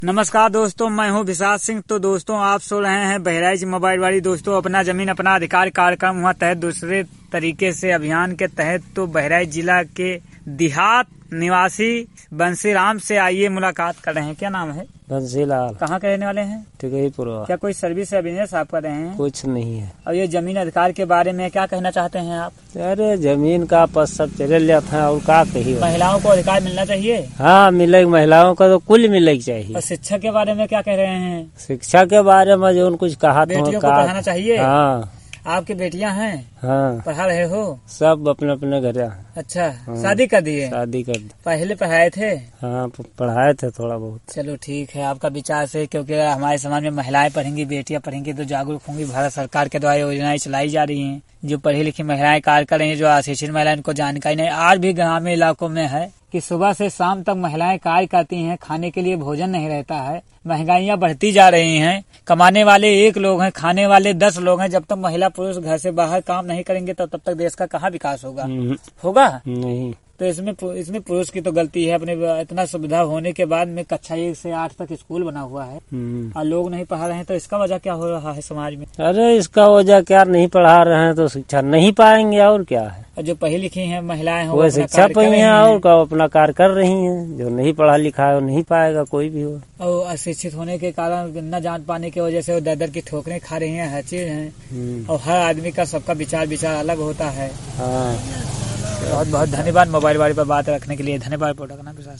नमस्कार दोस्तों, मैं हूं विशाल सिंह। तो दोस्तों, आप सुन रहे हैं बहराइच मोबाइल वाली। दोस्तों, अपना जमीन अपना अधिकार कार्यक्रम हुआ तहत दूसरे तरीके से अभियान के तहत तो बहराइच जिला के देहात निवासी बंसीराम से आइए मुलाकात कर रहे हैं। क्या नाम है? बंसीलाल। कहाँ के रहने वाले हैं? टिकहीपुर। क्या कोई सर्विस या बिजनेस आप कर रहे हैं? कुछ नहीं है। और ये जमीन अधिकार के बारे में क्या कहना चाहते हैं आप? अरे जमीन का आपस सब चले जाता है और का कही। महिलाओं को अधिकार मिलना चाहिए। हाँ मिलेगी, महिलाओं का तो कुल मिलेगी चाहिए। और शिक्षा के बारे में क्या कह रहे हैं? शिक्षा के बारे में जो कुछ कहा बेटियों को पढ़ाना चाहिए। हाँ। आपकी बेटियां हैं? हाँ। पढ़ा रहे हो? सब अपने अपने घर। अच्छा। हाँ। शादी कर दिए? शादी कर दी। पहले पढ़ाए थे? हाँ पढ़ाए थे थोड़ा बहुत। चलो ठीक है, आपका विचार से, क्योंकि हमारे समाज में महिलाएं पढ़ेंगी, बेटियां पढ़ेंगी तो जागरूक होंगी। भारत सरकार के द्वारा योजनाएं चलाई जा रही हैं। जो पढ़ी लिखी महिलाएं कार्य कर रही हैं, जो अशिक्षित महिलाएं, उनको जानकारी नहीं। आज भी ग्रामीण इलाकों में है कि सुबह से शाम तक महिलाएं कार्य करती हैं, खाने के लिए भोजन नहीं रहता है। महंगाइयां बढ़ती जा रही हैं। कमाने वाले 1 लोग हैं, खाने वाले 10 लोग हैं। जब तक महिला पुरुष घर से बाहर काम नहीं करेंगे तो तब तक देश का कहाँ विकास होगा? होगा नहीं। तो इसमें पुरुष की तो गलती है। अपने इतना सुविधा होने के बाद में कक्षा 1 से 8 तक स्कूल बना हुआ है और लोग नहीं पढ़ा रहे हैं, तो इसका वजह क्या हो रहा है समाज में? अरे इसका वजह क्या, नहीं पढ़ा रहे हैं तो शिक्षा नहीं पाएंगे और क्या है। और जो पढ़ी लिखी हैं महिलाएं वो शिक्षा पाई हैं और का अपना कार्य कर रही हैं। जो नहीं पढ़ा लिखा है वो नहीं पाएगा कोई भी हो। और अशिक्षित होने के कारण, न जान पाने की वजह से वो दर दर की ठोकरें खा रही हैं, हर चीज है। और हर आदमी का सबका विचार अलग होता है। हाँ। बहुत बहुत धन्यवाद मोबाइल वाली पर बात रखने के लिए। धन्यवाद।